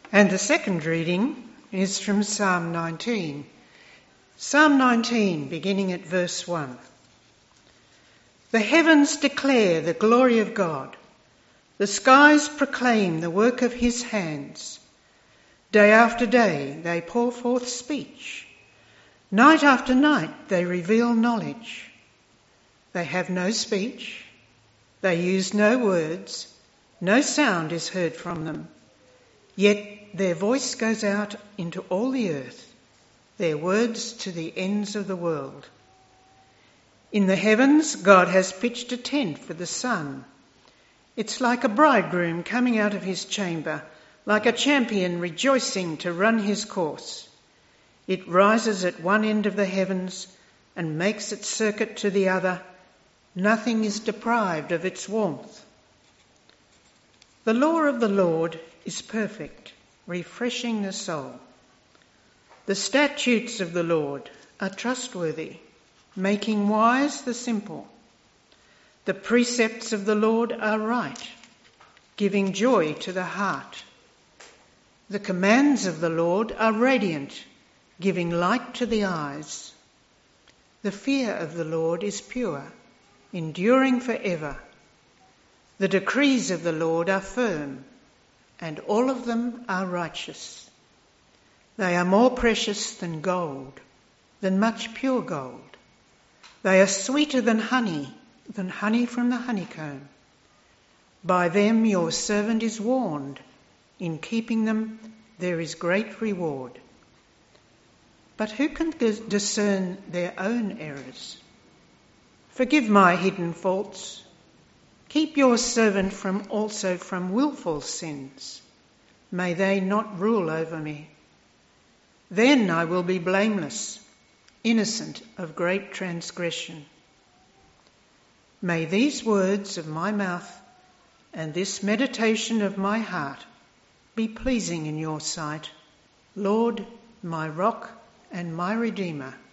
And the second reading is from Psalm 19. Psalm 19, beginning at verse 1. The heavens declare the glory of God. The skies proclaim the work of his hands. Day after day they pour forth speech. Night after night they reveal knowledge. They have no speech. They use no words. No sound is heard from them. Yet their voice goes out into all the earth, their words to the ends of the world. In the heavens, God has pitched a tent for the sun. It's like a bridegroom coming out of his chamber, like a champion rejoicing to run his course. It rises at one end of the heavens and makes its circuit to the other. Nothing is deprived of its warmth. The law of the Lord is perfect, refreshing the soul. The statutes of the Lord are trustworthy, making wise the simple. The precepts of the Lord are right, giving joy to the heart. The commands of the Lord are radiant, giving light to the eyes. The fear of the Lord is pure, enduring forever. The decrees of the Lord are firm, and all of them are righteous. They are more precious than gold, than much pure gold. They are sweeter than honey from the honeycomb. By them your servant is warned. In keeping them there is great reward. But who can discern their own errors? Forgive my hidden faults. Keep your servant also from willful sins. May they not rule over me. Then I will be blameless, innocent of great transgression. May these words of my mouth and this meditation of my heart be pleasing in your sight, Lord, my rock and my Redeemer.